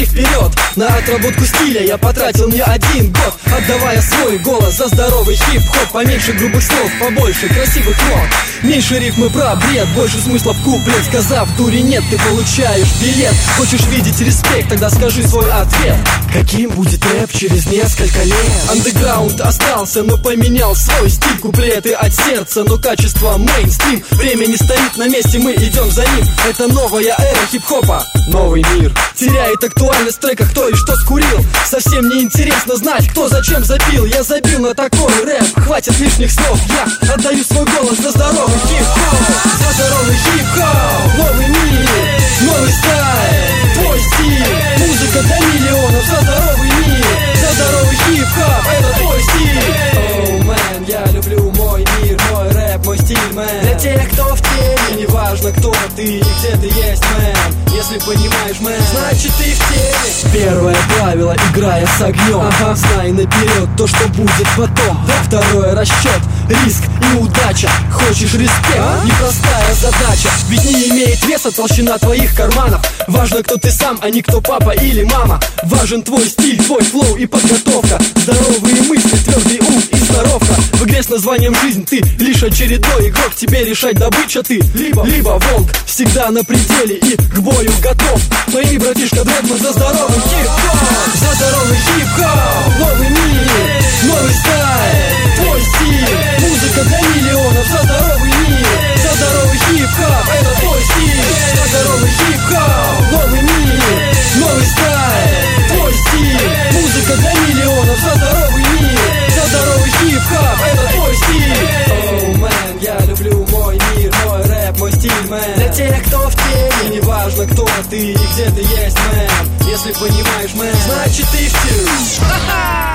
смотри вперед. На отработку стиля я потратил не 1 год, отдавая свой голос за здоровый хип-хоп. Поменьше грубых слов, побольше красивых нот, меньше рифмы про бред, больше смысла в куплет. Сказав дури нет, ты получаешь билет. Хочешь видеть респект, тогда скажи свой ответ. Каким будет рэп через несколько лет? Андеграунд остался, но поменял свой стиль. Куплеты от сердца, но качество мейнстрим. Время не стоит на месте, мы идем за ним. Это новая эра хип-хопа, новый мир. Теряет актуальность в треках кто и что скурил. Совсем не интересно знать, кто зачем забил. Я забил на такой рэп, хватит лишних слов. Я отдаю свой голос за здоровый хип-хоп. За здоровый хип-хоп, новый мир, новый стайл, твой стиль. Музыка для миллионов, за здоровый мир, за здоровый хип-хоп, это твой стиль. Оу, мэн, я люблю мой мир, мой рэп, мой стиль, мэн. Для тех, кто в теме, неважно кто ты и где ты есть, мэн. Если понимаешь, мэн, значит ты в теме. Первое правило, играя с огнем, знай наперед то, что будет потом. Второе, расчет, риск и удача. Хочешь респект? Непростая задача. Ведь не имеет веса толщина твоих карманов. Важно, кто ты сам, а не кто папа или мама. Важен твой стиль, твой флоу и подготовка. Здоровые мысли, твердый ум и здоровка. В игре с названием «Жизнь» ты лишь очередной игрок. Тебе решать, добыча ты, либо волк. Всегда на пределе и к бою готов. Пойми, братишка, Дредман, за здоровый хип-хоп. За здоровый хип-хоп, новый мир, новый стайл, твой стиль. Музыка для миллионов, за здоровый мир, за здоровый хип-хоп, это твой стиль. За здоровый хип-хоп, новый мир, новый стайл, твой стиль. Музыка для миллионов, за здоровый мир, за здоровый хип-хоп, это твой стиль. Оу, мэн, я люблю мой мир, мой рэп, мой стиль, мэн. Для тех, кто в теме, неважно кто ты и где ты есть, мэн. Если понимаешь, мэн, значит ты в теме.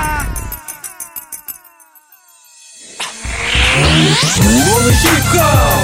Новый хип-хоп.